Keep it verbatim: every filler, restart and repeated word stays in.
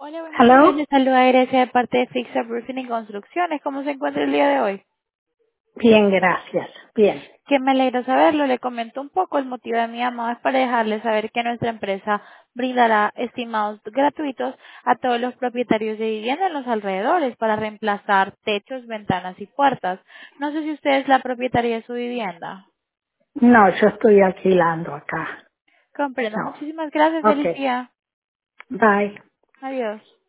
Hola, buenos días. ¿Hello? Les saluda Grecia de parte de Fixa Roofing y Construcciones. ¿Cómo se encuentra el día de hoy? Bien, gracias. Bien. Que me alegro saberlo. Le comento un poco. El motivo de mi llamada es para dejarle saber que nuestra empresa brindará estimados gratuitos a todos los propietarios de vivienda en los alrededores para reemplazar techos, ventanas y puertas. No sé si usted es la propietaria de su vivienda. No, yo estoy alquilando acá. Comprendo. No. Muchísimas gracias. Ok. Feliz día. Bye. Adiós.